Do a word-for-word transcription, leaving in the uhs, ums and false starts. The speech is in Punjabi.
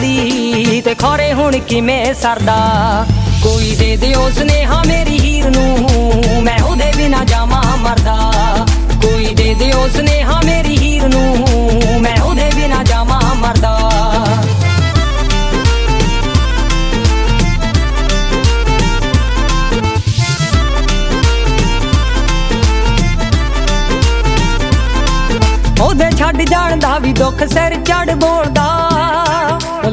ਕਰਦੀ ਤੇ ਖੋਰੇ ਹੁਣ ਕਿਵੇਂ ਸਰਦਾ। ਕੋਈ ਦੇ ਦਿਓ ਸੁਨੇਹਾ ਮੇਰੀ ਹੀਰ ਨੂੰ, ਮੈਂ ਉਹਦੇ ਬਿਨਾ ਜਾਵਾਂ ਮਰਦਾ। ਕੋਈ ਦੇ ਦਿਓ ਸੁਨੇਹਾ ਮੇਰੀ ਹੀਰ ਨੂੰ, ਮੈਂ ਉਹਦੇ ਬਿਨਾ ਜਾਵਾਂ ਮਰਦਾ। ਉਹਦੇ ਛੱਡ ਜਾਣ ਦਾ ਵੀ ਦੁੱਖ ਸਿਰ ਚੜ ਬੋਲਦਾ।